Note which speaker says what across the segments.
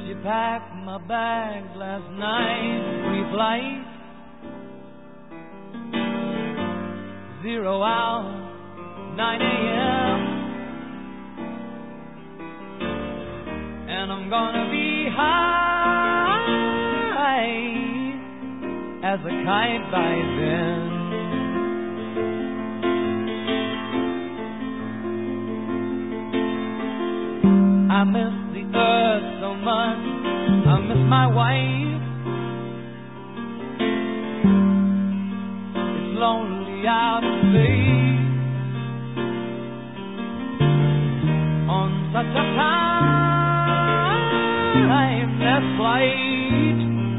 Speaker 1: She packed my bags last night, pre-flight, 0 hour, 9 a.m. And I'm gonna be high as a kite by then. I miss the earth so much, I miss my wife. It's lonely out in space on such a timeless flight.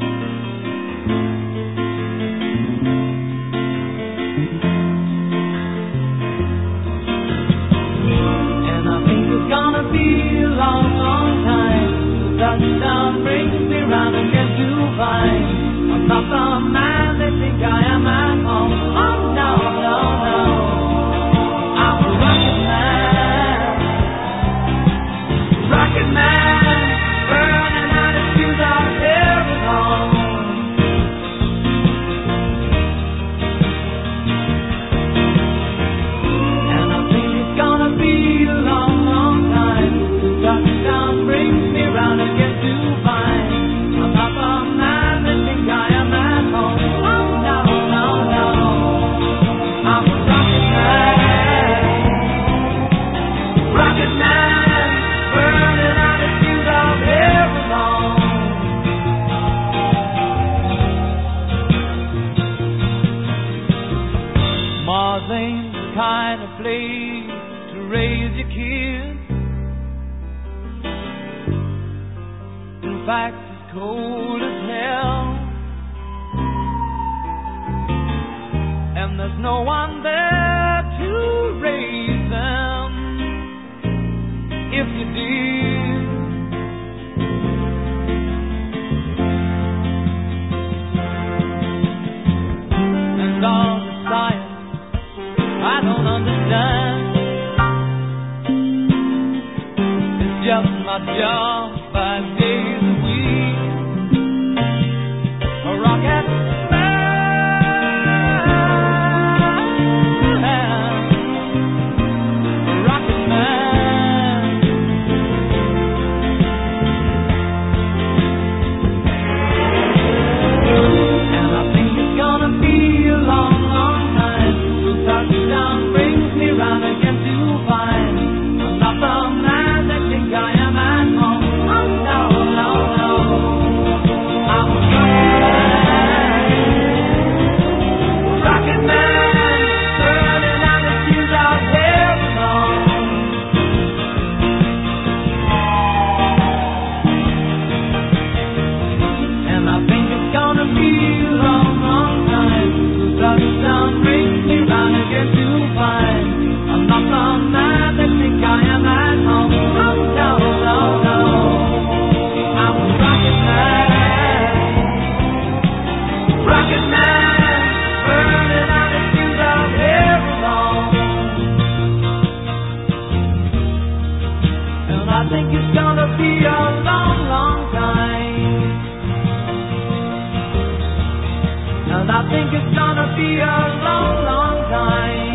Speaker 1: And I think it's gonna be a long, long time. Touchdown brings me round again to find I'm not the man they think I am at home. Oh no, no, no, I'm a rocket man, burning out his fuse out there at home. And I think it's gonna be a long, long time. Touchdown brings me round again to find I'm not the man they think I am at home. Oh no, no, no, I'm a rocket man, burning out his fuse out there alone. Mars ain't the kind of place to raise your kids. In fact, it's cold as hell, and there's no one there to raise them if you did. And all the science I don't understand, it's just my job 5 days a week. A rocket man, a rocket man. And I think it's gonna be a long, long time till touchdown brings me round again to find I'm not the man they think I am at home. Oh no, no, no, I'm a rocket man, burning out the fuse out there alone. And I think it's gonna be a long, long time till touchdown brings me round again to find I'm not the man they think I am at home. Oh no, no, no, I'm a rocket man, burning out his fuse out here alone. And I think it's gonna be a long, long time. And I think it's gonna be a long, long time.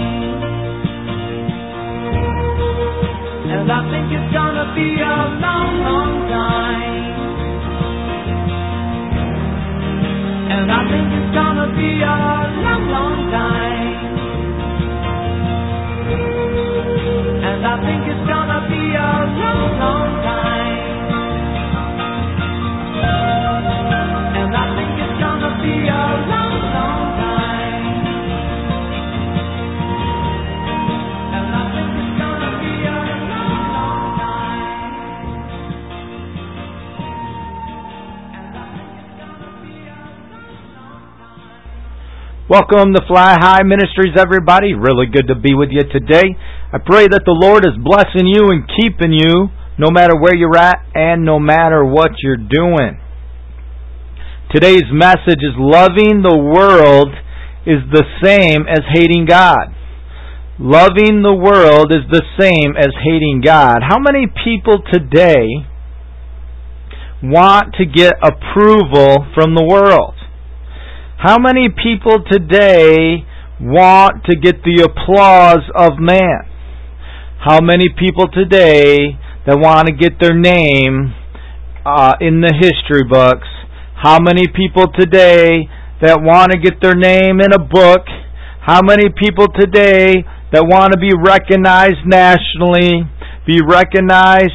Speaker 1: And I think it's gonna be a long, long time. And I think it's gonna be a long, long time. And I think it's gonna be a long, long time. And I think it's gonna be a long, long time. And I think it's gonna be a long, long time. And I think it's gonna be a long, long time.
Speaker 2: Welcome to Fly High Ministries, everybody. Really good to be with you today. I pray that the Lord is blessing you and keeping you no matter where you're at and no matter what you're doing. Today's message is loving the world is the same as hating God. Loving the world is the same as hating God. How many people today want to get approval from the world? How many people today want to get the applause of man? How many people today that want to get their name in the history books? How many people today that want to get their name in a book? How many people today that want to be recognized nationally, be recognized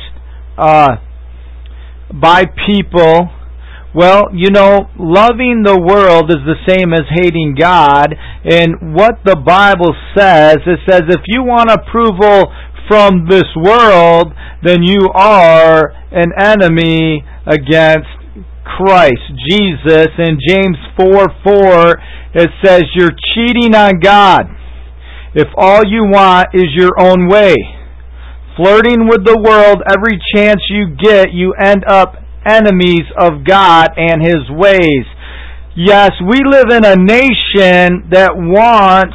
Speaker 2: by people? Well, loving the world is the same as hating God. And what the Bible says, it says if you want approval from this world, then you are an enemy against Christ Jesus. In James 4:4, it says you're cheating on God if all you want is your own way. Flirting with the world every chance you get, you end up enemies of God and His ways. Yes, we live in a nation that wants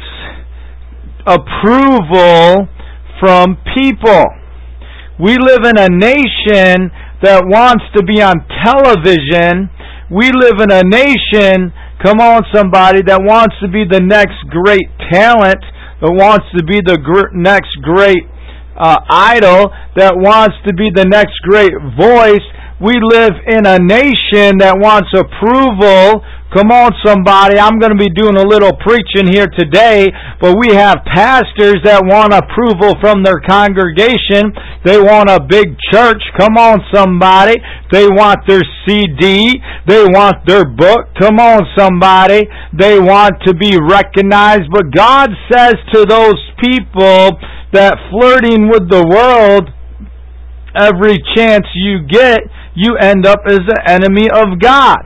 Speaker 2: approval from people. We live in a nation that wants to be on television. We live in a nation, come on somebody, that wants to be the next great talent, that wants to be the next great idol, that wants to be the next great voice. We live in a nation that wants approval. Come on somebody, I'm going to be doing a little preaching here today, but we have pastors that want approval from their congregation. They want a big church. Come on somebody. They want their CD. They want their book. Come on somebody. They want to be recognized. But God says to those people that flirting with the world every chance you get, you end up as an enemy of God.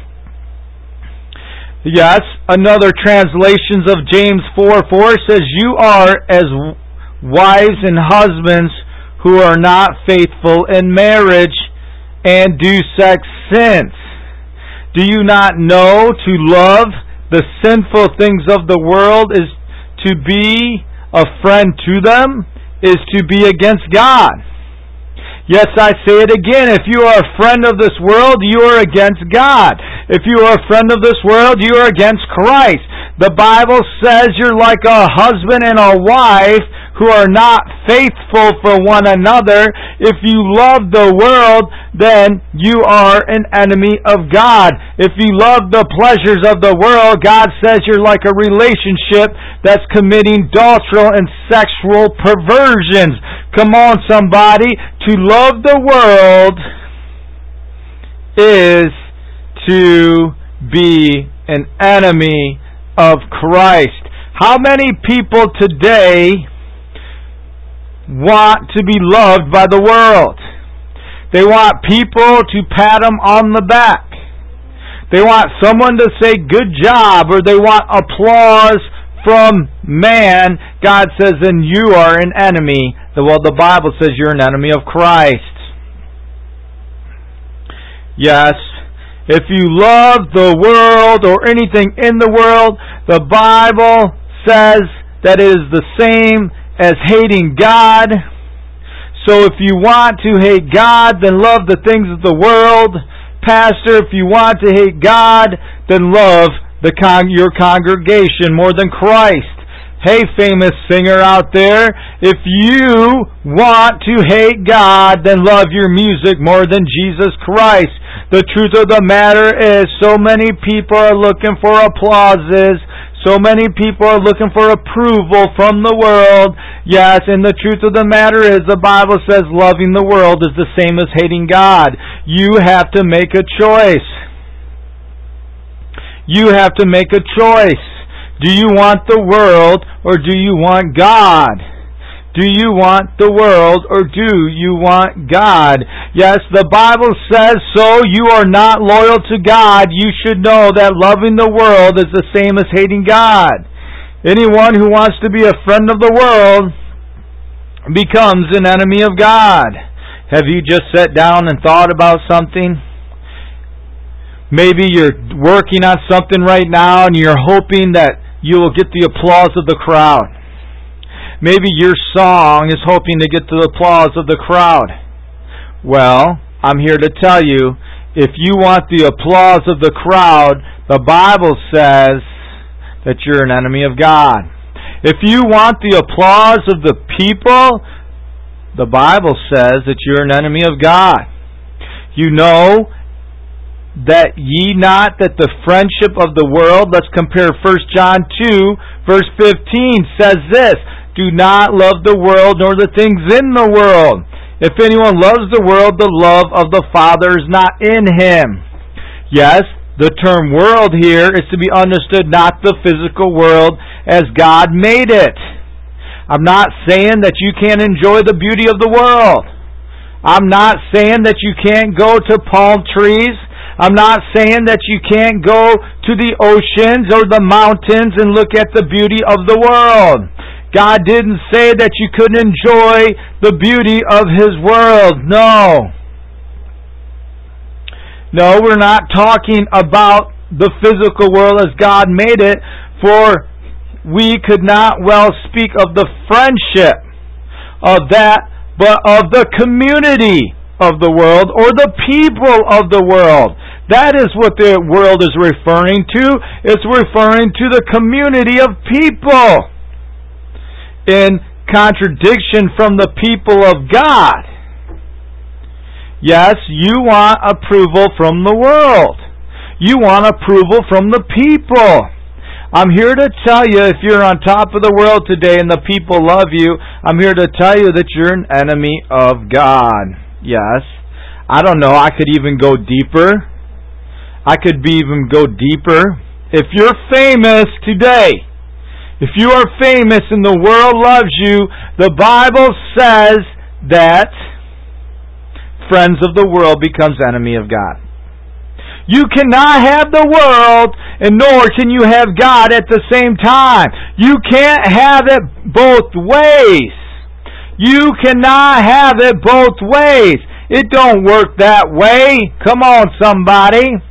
Speaker 2: Yes, another translations of James 4:4 says, you are as wives and husbands who are not faithful in marriage and do sex sins. Do you not know to love the sinful things of the world is to be a friend to them, is to be against God? Yes, I say it again. If you are a friend of this world, you are against God. If you are a friend of this world, you are against Christ. The Bible says you're like a husband and a wife who are not faithful for one another. If you love the world, then you are an enemy of God. If you love the pleasures of the world, God says you're like a relationship that's committing adultery and sexual perversions. Come on, somebody. To love the world is to be an enemy of Christ. How many people today want to be loved by the world? They want people to pat them on the back. They want someone to say good job, or they want applause from man. God says, then you are an enemy. Well, the Bible says you're an enemy of Christ. Yes, if you love the world or anything in the world, the Bible says that it is the same as hating God. So if you want to hate God, then love the things of the world. Pastor, if you want to hate God, then love your congregation more than Christ. Hey, famous singer out there, if you want to hate God, then love your music more than Jesus Christ. The truth of the matter is, so many people are looking for applauses. So many people are looking for approval from the world. Yes, and the truth of the matter is, the Bible says loving the world is the same as hating God. You have to make a choice. You have to make a choice. Do you want the world or do you want God? Do you want the world or do you want God? Yes, the Bible says so. You are not loyal to God. You should know that loving the world is the same as hating God. Anyone who wants to be a friend of the world becomes an enemy of God. Have you just sat down and thought about something? Maybe you're working on something right now and you're hoping that you will get the applause of the crowd. Maybe your song is hoping to get the applause of the crowd. Well, I'm here to tell you, if you want the applause of the crowd, the Bible says that you're an enemy of God. If you want the applause of the people, the Bible says that you're an enemy of God. You know that ye not that the friendship of the world, let's compare 1 John 2, verse 15, says this, do not love the world nor the things in the world. If anyone loves the world, the love of the Father is not in him. Yes, the term world here is to be understood not the physical world as God made it. I'm not saying that you can't enjoy the beauty of the world. I'm not saying that you can't go to palm trees. I'm not saying that you can't go to the oceans or the mountains and look at the beauty of the world. God didn't say that you couldn't enjoy the beauty of His world. No. No, we're not talking about the physical world as God made it, for we could not well speak of the friendship of that, but of the community of the world or the people of the world. That is what the world is referring to. It's referring to the community of people, in contradiction from the people of God. Yes, you want approval from the world. You want approval from the people. I'm here to tell you, if you're on top of the world today and the people love you, I'm here to tell you that you're an enemy of God. Yes. I don't know, I could even go deeper. Even go deeper. If you're famous today, if you are famous and the world loves you, the Bible says that friends of the world becomes enemy of God. You cannot have the world and nor can you have God at the same time. You can't have it both ways. You cannot have it both ways. It don't work that way. Come on, somebody.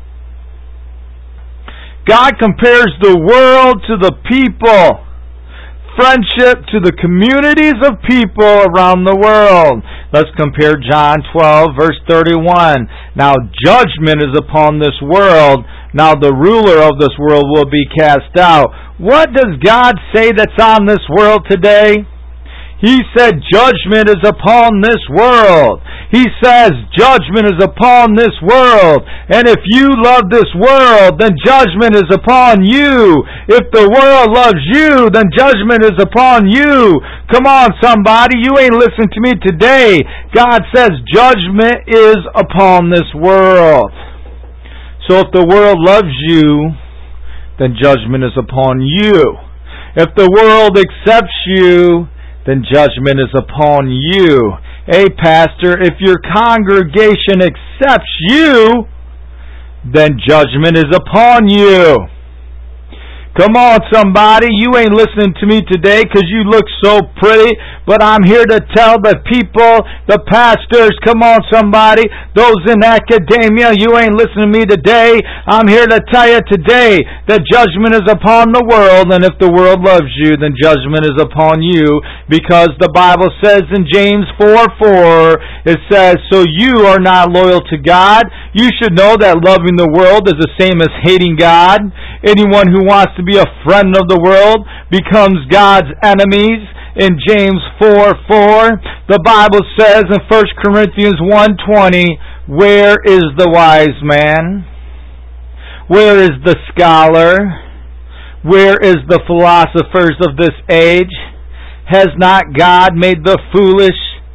Speaker 2: God compares the world to the people, friendship to the communities of people around the world. Let's compare John 12, verse 31. Now judgment is upon this world. Now the ruler of this world will be cast out. What does God say that's on this world today? He said judgment is upon this world. He says judgment is upon this world. And if you love this world, then judgment is upon you. If the world loves you, then judgment is upon you. Come on, somebody. You ain't listening to me today. God says judgment is upon this world. So if the world loves you, then judgment is upon you. If the world accepts you, then judgment is upon you. Hey, pastor, if your congregation accepts you, then judgment is upon you. Come on, somebody. You ain't listening to me today because you look so pretty, but I'm here to tell the people, the pastors, come on, somebody, those in academia, you ain't listening to me today. I'm here to tell you today that judgment is upon the world, and if the world loves you, then judgment is upon you, because the Bible says in James 4:4, it says, so you are not loyal to God. You should know that loving the world is the same as hating God. Anyone who wants to be a friend of the world becomes God's enemies. In James 4:4, the Bible says in 1 Corinthians 1:20, where is the wise man? Where is the scholar? Where is the philosophers of this age? Has not God made the foolish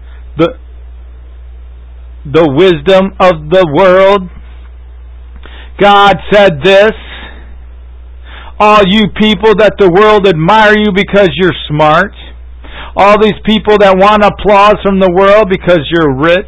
Speaker 2: the wisdom of the world? God said this, all you people that the world admire you because you're smart, all these people that want applause from the world because you're rich,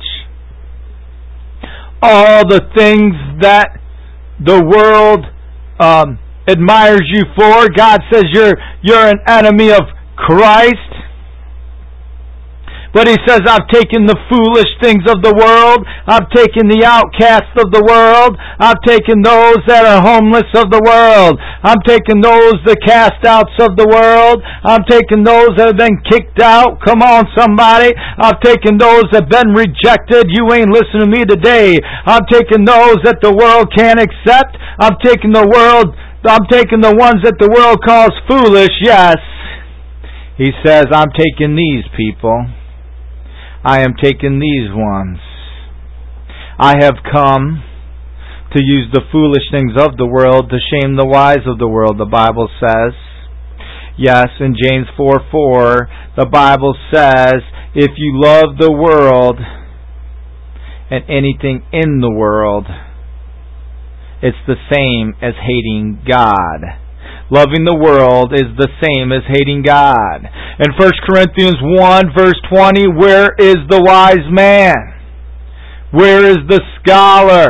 Speaker 2: all the things that the world admires you for, God says you're an enemy of Christ. But He says, I've taken the foolish things of the world. I've taken the outcasts of the world. I've taken those that are homeless of the world. I'm taking those, the cast outs of the world. I'm taking those that have been kicked out. Come on, somebody. I've taken those that have been rejected. You ain't listening to me today. I'm taking those that the world can't accept. I'm taking the ones that the world calls foolish, yes. He says, I'm taking these people. I am taking these ones. I have come to use the foolish things of the world to shame the wise of the world, the Bible says. Yes, in James 4:4, the Bible says, if you love the world and anything in the world, it's the same as hating God. Loving the world is the same as hating God. In 1 Corinthians 1 verse 20, where is the wise man? Where is the scholar?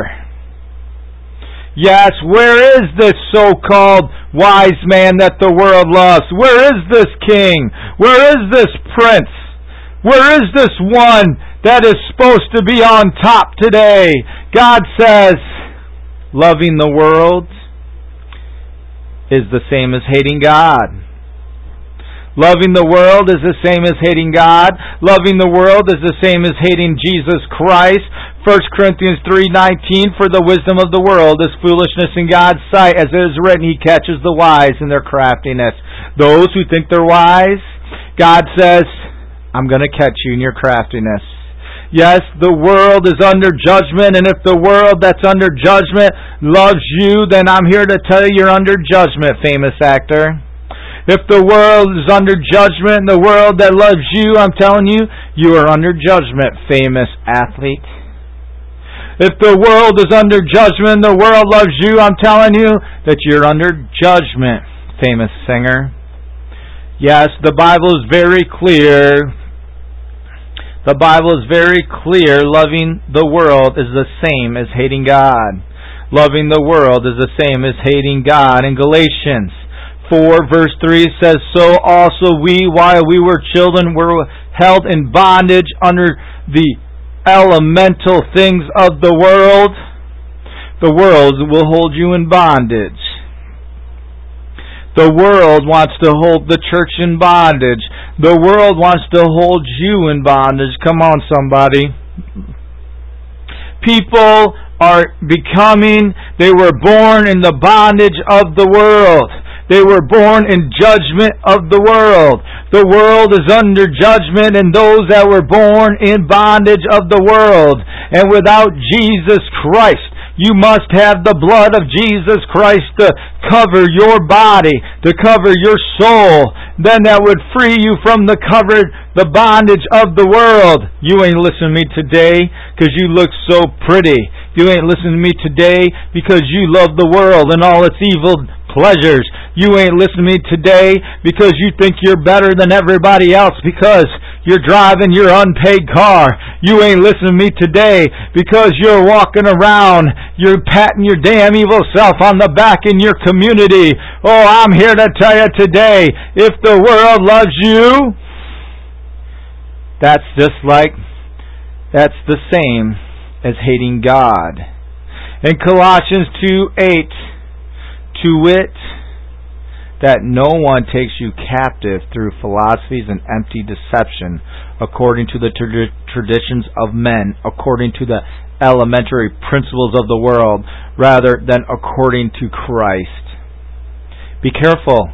Speaker 2: Yes, where is this so-called wise man that the world loves? Where is this king? Where is this prince? Where is this one that is supposed to be on top today? God says, loving the world is the same as hating God. Loving the world is the same as hating God. Loving the world is the same as hating Jesus Christ. 1 Corinthians 3:19, for the wisdom of the world is foolishness in God's sight. As it is written, He catches the wise in their craftiness. Those who think they're wise, God says, I'm going to catch you in your craftiness. Yes, the world is under judgment, and if the world that's under judgment loves you, then I'm here to tell you you're under judgment, famous actor. If the world is under judgment and the world that loves you, I'm telling you, you are under judgment, famous athlete. If the world is under judgment and the world loves you, I'm telling you that you're under judgment, famous singer. Yes, the Bible is very clear. The Bible is very clear. Loving the world is the same as hating God. Loving the world is the same as hating God. In Galatians 4 verse 3 says, so also we, while we were children, were held in bondage under the elemental things of the world. The world will hold you in bondage. The world wants to hold the church in bondage. The world wants to hold you in bondage. Come on, somebody. People are they were born in the bondage of the world. They were born in judgment of the world. The world is under judgment, and those that were born in bondage of the world. And without Jesus Christ, you must have the blood of Jesus Christ to cover your body, to cover your soul. Then that would free you from the bondage of the world. You ain't listening to me today because you look so pretty. You ain't listening to me today because you love the world and all its evil pleasures. You ain't listening to me today because you think you're better than everybody else because you're driving your unpaid car. You ain't listening to me today because you're walking around, you're patting your damn evil self on the back in your community. Oh, I'm here to tell you today, if the world loves you, that's the same as hating God. In Colossians 2:8, to wit, that no one takes you captive through philosophies and empty deception, according to the traditions of men, according to the elementary principles of the world, rather than according to Christ. Be careful.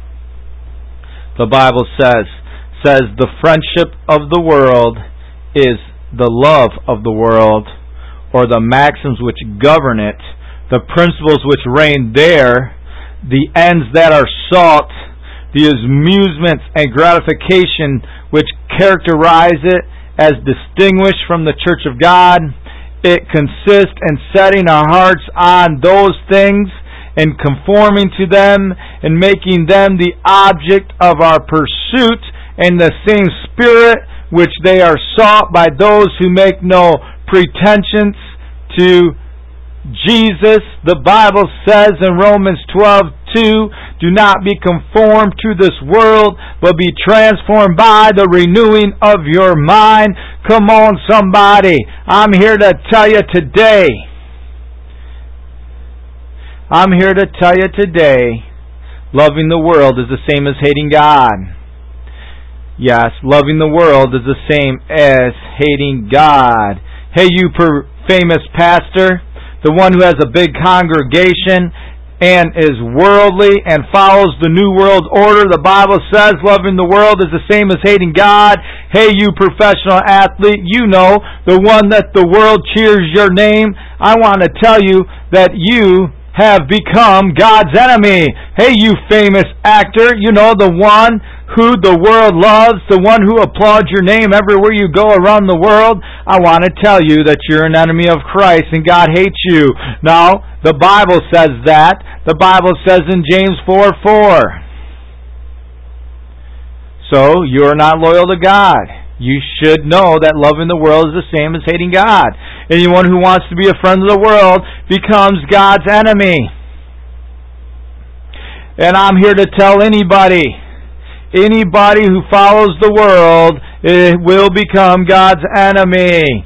Speaker 2: The Bible says the friendship of the world is the love of the world, or the maxims which govern it, the principles which reign there, the ends that are sought, the amusements and gratification which characterize it as distinguished from the Church of God. It consists in setting our hearts on those things and conforming to them and making them the object of our pursuit in the same spirit which they are sought by those who make no pretensions to Jesus. The Bible says in Romans 12:2 Do not be conformed to this world, but be transformed by the renewing of your mind. Come on, somebody. I'm here to tell you today. Loving the world is the same as hating God. Yes, loving the world is the same as hating God. Hey, you famous pastor, the one who has a big congregation and is worldly and follows the New World Order. The Bible says loving the world is the same as hating God. Hey, you professional athlete, you know, the one that the world cheers your name. I want to tell you that you have become God's enemy. Hey, you famous actor, you know, the one who the world loves, the one who applauds your name everywhere you go around the world. I want to tell you that you're an enemy of Christ and God hates you. Now, the Bible says that. The Bible says in James 4:4. So, you're not loyal to God. You should know that loving the world is the same as hating God. Anyone who wants to be a friend of the world becomes God's enemy. And I'm here to tell anybody who follows the world will become God's enemy.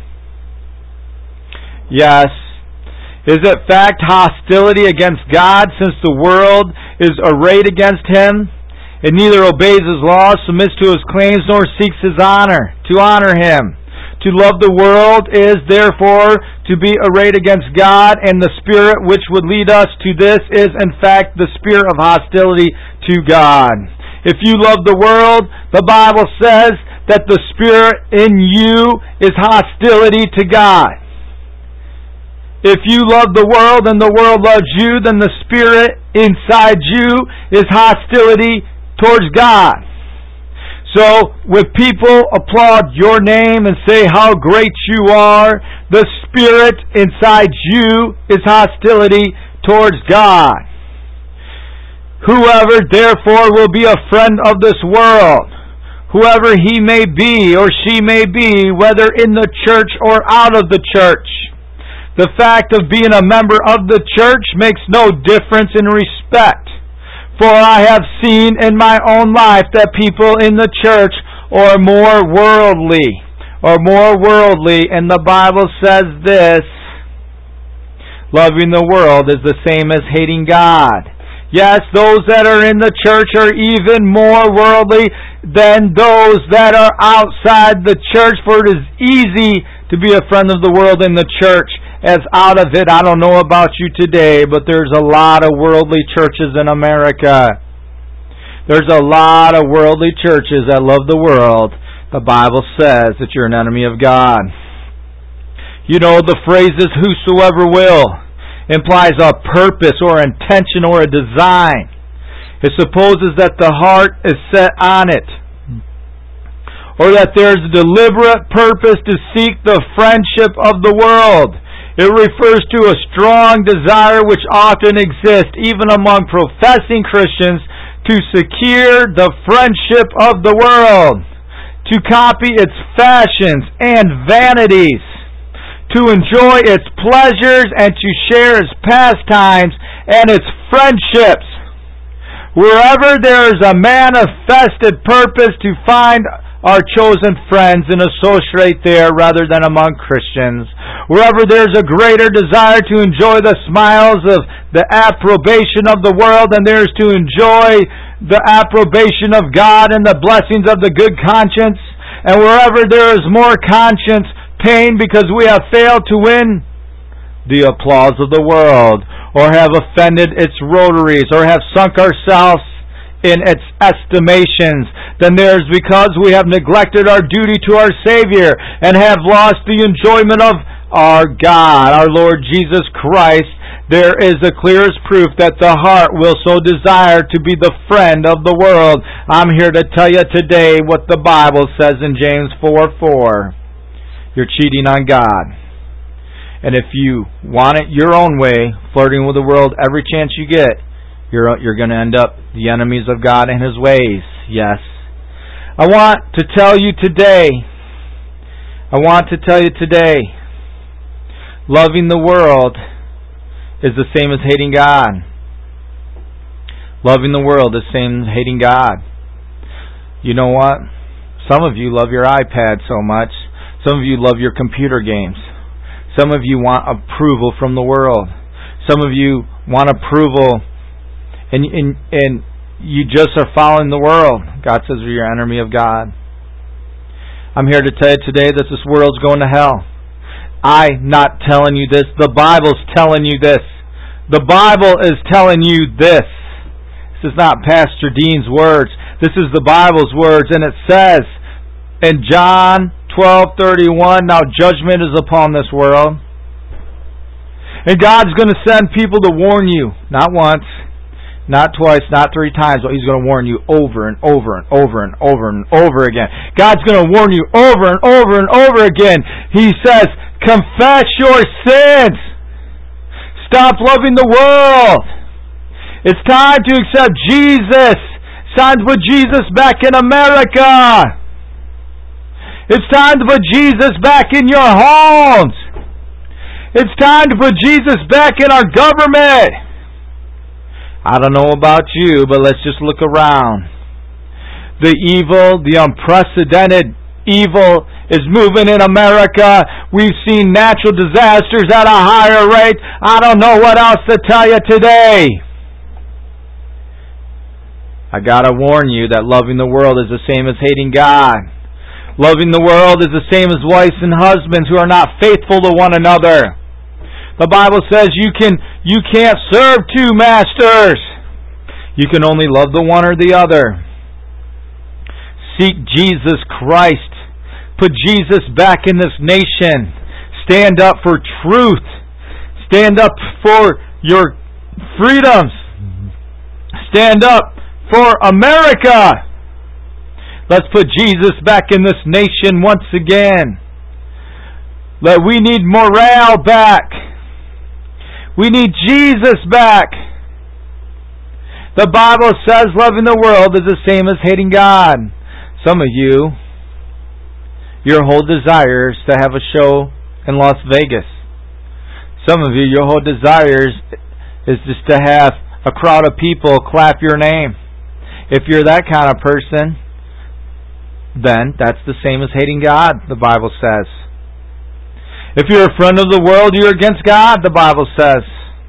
Speaker 2: Yes. Is it fact hostility against God, since the world is arrayed against Him? It neither obeys His laws, submits to His claims, nor seeks His honor, to honor Him. To love the world is, therefore, to be arrayed against God, and the spirit which would lead us to this is, in fact, the spirit of hostility to God. If you love the world, the Bible says that the spirit in you is hostility to God. If you love the world and the world loves you, then the spirit inside you is hostility towards God. So, when people applaud your name and say how great you are, the spirit inside you is hostility towards God. Whoever, therefore, will be a friend of this world, whoever he may be or she may be, whether in the church or out of the church, the fact of being a member of the church makes no difference in respect. For I have seen in my own life that people in the church are more worldly, and the Bible says this: loving the world is the same as hating God. Yes, those that are in the church are even more worldly than those that are outside the church, for it is easy to be a friend of the world in the church. As out of it, I don't know about you today, but there's a lot of worldly churches in America. There's a lot of worldly churches that love the world. The Bible says that you're an enemy of God. You know, the phrases whosoever will implies a purpose or intention or a design. It supposes that the heart is set on it, or that there's a deliberate purpose to seek the friendship of the world. It refers to a strong desire which often exists even among professing Christians to secure the friendship of the world, to copy its fashions and vanities, to enjoy its pleasures and to share its pastimes and its friendships. Wherever there is a manifested purpose to find our chosen friends and associate there rather than among Christians. Wherever there's a greater desire to enjoy the smiles of the approbation of the world than there is to enjoy the approbation of God and the blessings of the good conscience. And wherever there is more conscience pain because we have failed to win the applause of the world, or have offended its rotaries, or have sunk ourselves in its estimations, then there's because we have neglected our duty to our Savior and have lost the enjoyment of our God, our Lord Jesus Christ. There is the clearest proof that the heart will so desire to be the friend of the world. I'm here to tell you today what the Bible says in James 4:4. You're cheating on God. And if you want it your own way, flirting with the world every chance you get, you're going to end up the enemies of God and His ways. Yes. I want to tell you today, loving the world is the same as hating God. Loving the world is the same as hating God. You know what? Some of you love your iPad so much. Some of you love your computer games. Some of you want approval from the world. Some of you want approval and you just are following the world. God says you're your enemy of God. I'm here to tell you today that this world's going to hell. I'm not telling you this. The Bible's telling you this. The Bible is telling you this. This is not Pastor Dean's words. This is the Bible's words, and it says in John 12:31, now judgment is upon this world. And God's going to send people to warn you, not once, not twice, not 3 times, but He's going to warn you over and over and over and over and over again. God's going to warn you over and over and over again. He says, confess your sins. Stop loving the world. It's time to accept Jesus. It's time to put Jesus back in America. It's time to put Jesus back in your homes. It's time to put Jesus back in our government. I don't know about you, but let's just look around. The evil, the unprecedented evil is moving in America. We've seen natural disasters at a higher rate. I don't know what else to tell you today. I gotta warn you that loving the world is the same as hating God. Loving the world is the same as wives and husbands who are not faithful to one another. The Bible says you can't serve 2 masters. You can only love the one or the other. Seek Jesus Christ. Put Jesus back in this nation. Stand up for truth. Stand up for your freedoms. Stand up for America. Let's put Jesus back in this nation once again. We need morale back. We need Jesus back. The Bible says loving the world is the same as hating God. Some of you, your whole desire is to have a show in Las Vegas. Some of you, your whole desire is just to have a crowd of people clap your name. If you're that kind of person, then that's the same as hating God, the Bible says. If you're a friend of the world, you're against God, the Bible says.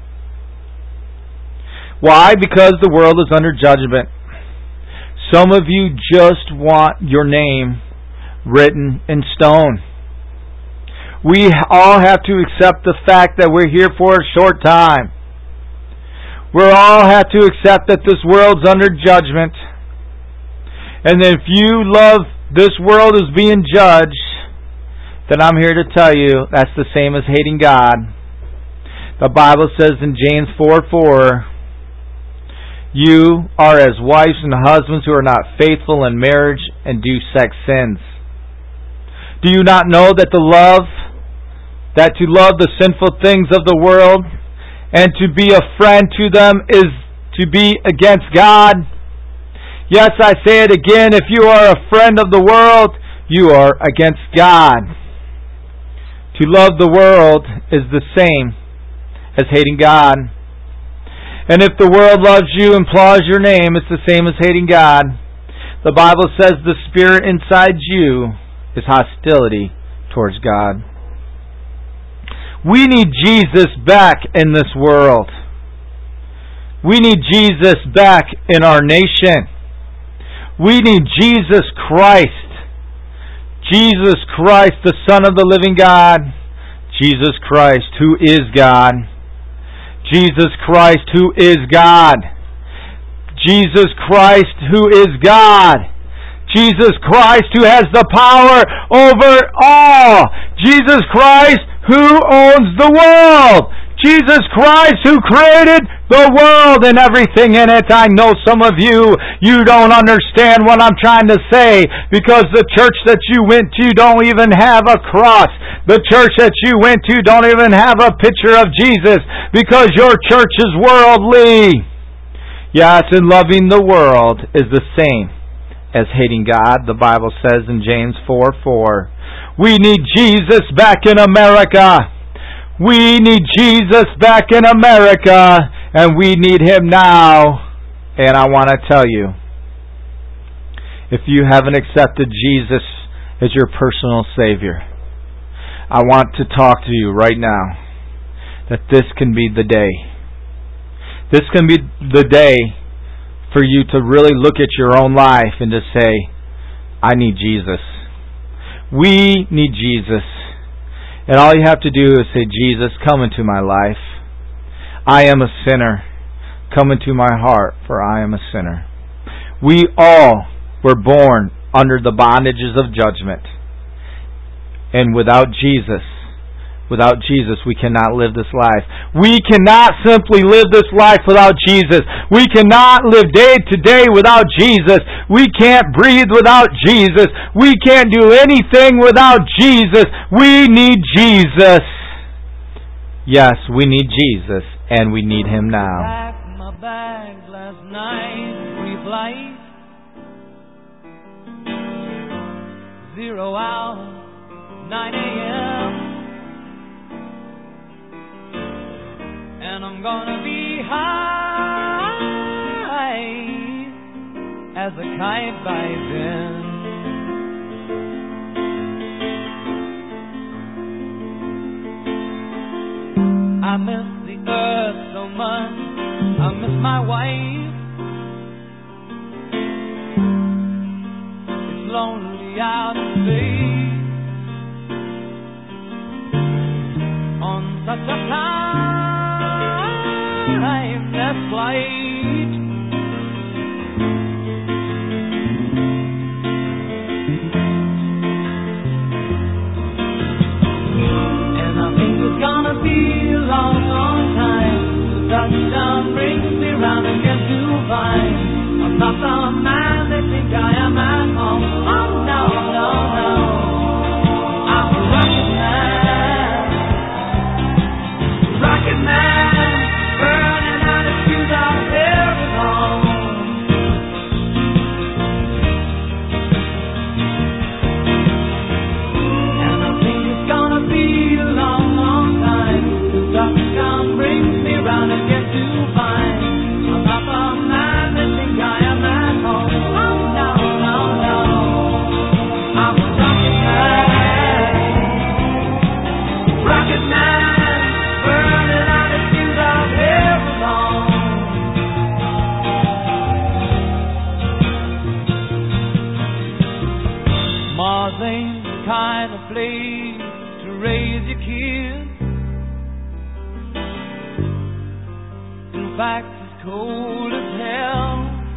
Speaker 2: Why? Because the world is under judgment. Some of you just want your name written in stone. We all have to accept the fact that we're here for a short time. We all have to accept that this world's under judgment. And if you love this world as being judged, then I'm here to tell you that's the same as hating God. The Bible says in James 4:4, you are as wives and husbands who are not faithful in marriage and do sex sins. Do you not know that to love the sinful things of the world and to be a friend to them is to be against God? Yes, I say it again, if you are a friend of the world, you are against God. To love the world is the same as hating God. And if the world loves you and applauds your name, it's the same as hating God. The Bible says the spirit inside you is hostility towards God. We need Jesus back in this world. We need Jesus back in our nation. We need Jesus Christ. Jesus Christ, the Son of the living God. Jesus Christ, who is God. Jesus Christ, who is God. Jesus Christ, who is God. Jesus Christ, who has the power over all. Jesus Christ, who owns the world. Jesus Christ, who created the world and everything in it. I know some of you don't understand what I'm trying to say because the church that you went to don't even have a cross. The church that you went to don't even have a picture of Jesus because your church is worldly. Yes, and loving the world is the same as hating God. The Bible says in James 4:4, we need Jesus back in America. We need Jesus back in America, and we need Him now. And I want to tell you, if you haven't accepted Jesus as your personal Savior, I want to talk to you right now that this can be the day. This can be the day for you to really look at your own life and to say, I need Jesus. We need Jesus. And all you have to do is say, Jesus, come into my life. I am a sinner. Come into my heart, for I am a sinner. We all were born under the bondages of judgment. And without Jesus, we cannot live this life. We cannot simply live this life without Jesus. We cannot live day to day without Jesus. We can't breathe without Jesus. We can't do anything without Jesus. We need Jesus. Yes, we need Jesus, and we need Him now.
Speaker 1: Packed my bags last night, pre-flight, 0 hour, 9 a.m. And I'm gonna be high as a kite by then. I miss the earth so much, I miss my wife. It's lonely out in space on such a timeless flight. And I think it's gonna be a long, long time. Touchdown brings me round again to find I'm not the man they think I am at home. Oh no, no, no, I'm a rocket man. Rocket man, burning out his fuse out there at home. And I think it's gonna be a long, long time. Touchdown brings me round again to find I'm not the man they think I am at home. Oh no, no, no, I'm a rocket man. Rocket man, burning out his fuse out here alone. Mars ain't the kind of place to raise your kids. In fact, it's cold as hell,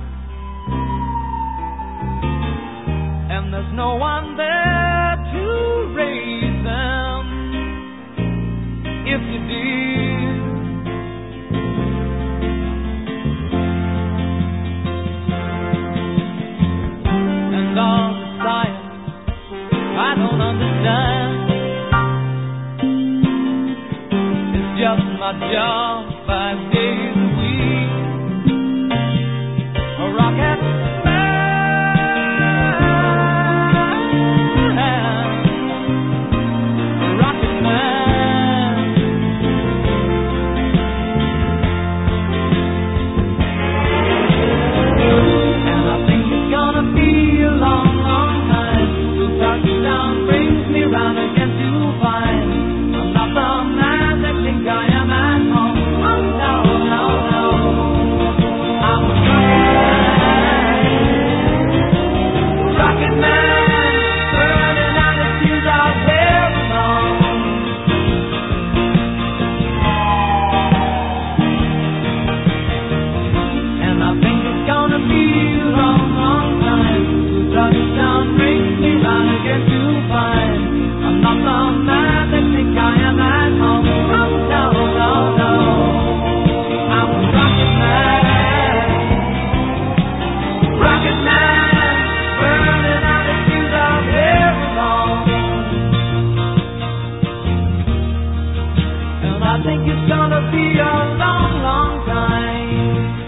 Speaker 1: and there's no one there to raise them. If you did, and all the science I don't understand, it's just my job 5 days a week. A rocket man, a rocket man. And I think it's gonna be a long, long time till touchdown brings me round again to find I'm not the man they think I am at home. Oh no, no, no, I'm a rocket man, burning out the fuse out there alone. And I think it's gonna be a long, long time till touchdown brings me round again to find I'm not the man they think I am at home. Oh no, no, no, I'm a rocket man. Rocket man, burning out the fuse out here alone. And I think it's gonna be a long, long time.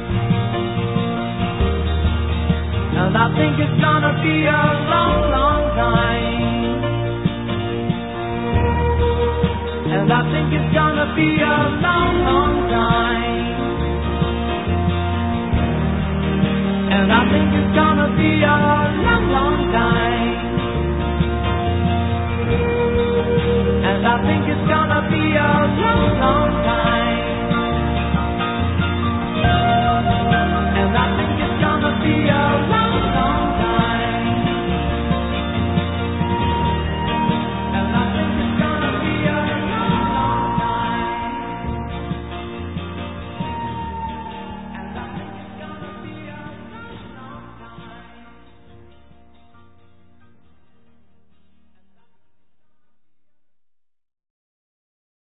Speaker 1: And I think it's gonna be a long, long time. And I think it's gonna be a long,